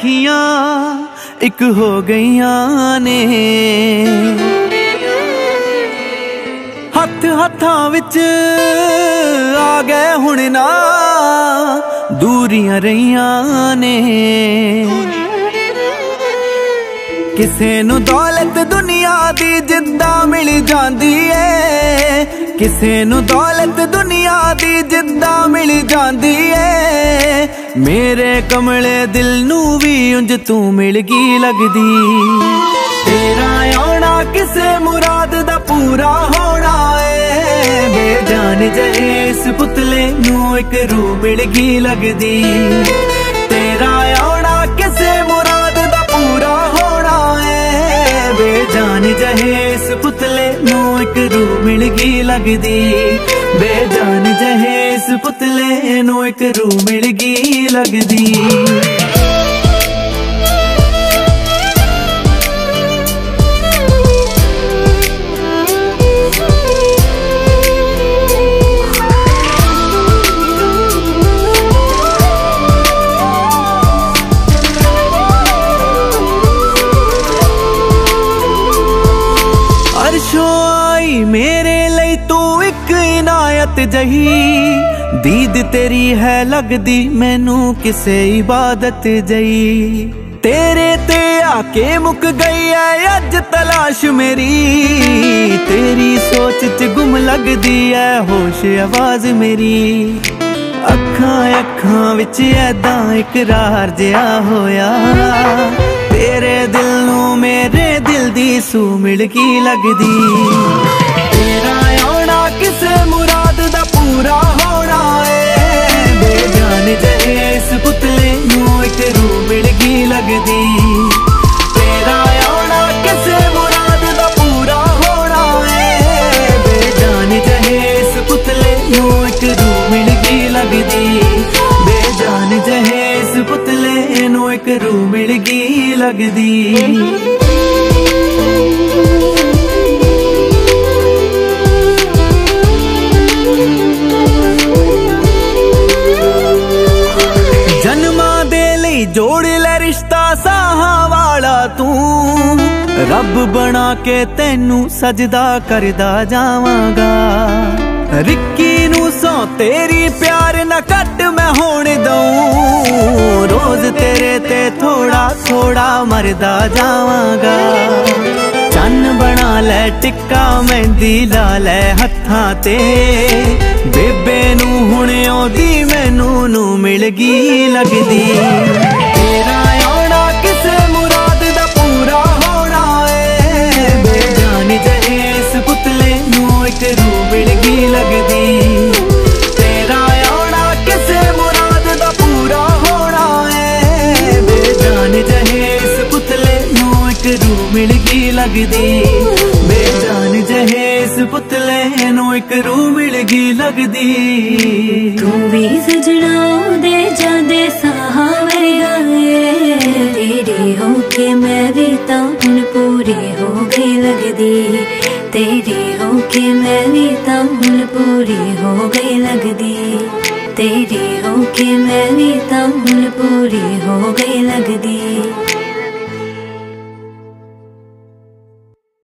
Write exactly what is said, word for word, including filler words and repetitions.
अखियां एक हो गईयां ने, हथ हथां विच आ गए हुण ना दूरियां रहियां ने। किसे नू दौलत दुनिया दी जिद्दां मिल जांदी है, किसे नू दौलत दुनिया दी जिद्दां मिल जांदी है। मेरे कमले दिल नू भी उंज तू मिल गई लगदी। तेरा आना किसे मुराद दा पूरा होना है, बेजान जहे इस पुतले नू एक रूह मिल गई लगदी। तेरा आना किसे मुराद दा पूरा होना है, बेजान जहे इस पुतले नू एक रूह मिल गई लगदी। बेजान जहे इस पुतले नू एक रूह मिल गई लगदी। अर्शों आई मेरे लिए तू एक इनायत जही, दीद तेरी है लगदी मैनू किसे इबादत जही। तेरे ते आके मुक गई है अज तलाश मेरी, तेरी सोच च गुम लगदी है होश आवाज मेरी। अखां अखां विच ऐदा इकरार जिहा होया, तेरे दिल नू मेरे दिल दी सू मिल गई लगदी। तेरा आना किसे मुराद दा पूरा होना है, बेजान जहे इस पुतले नू एक रूह मिल गई लगदी। तेरा आना किसे मुराद दा पूरा होना है, बेजान जहे इस पुतले नू एक रूह मिल गई लगदी। बेजान जहे इस पुतले नू एक रूह मिल गई लगदी। जोड़ ले रिश्ता साहां वाला तू, रब बना के तेनू सजदा करदा जावांगा। रिक्की नू सौ तेरी प्यार न कट मैं होण दऊं, रोज तेरे ते थोड़ा थोड़ा मरदा जावांगा। चन्न बना ले टिक्का मेहंदी ला ले हत्थां ते, बेबे नू हुण ओदी मैनू नू मिल गई लगदी। तेरा आना किसे मुराद दा पूरा होना है, बेजान जहे इस पुतले नू एक रूह मिल गई लगदी। तेरा आना किसे मुराद दा पूरा होना है, बेजान जहे इस पुतले नू एक रूह मिल गई लगदी। बेजान जहे इस पुतले नू एक रूह मिल गई लगदी। तू भी सजना दे जांदे साहां वर्गा है, तेरी होके मैं भी तां हुण पूरी हो गई लगदी। तेरी होके मैं भी तां हुण पूरी हो गई लगदी। तेरी होके मैं भी तां हुण पूरी हो गई लगदी।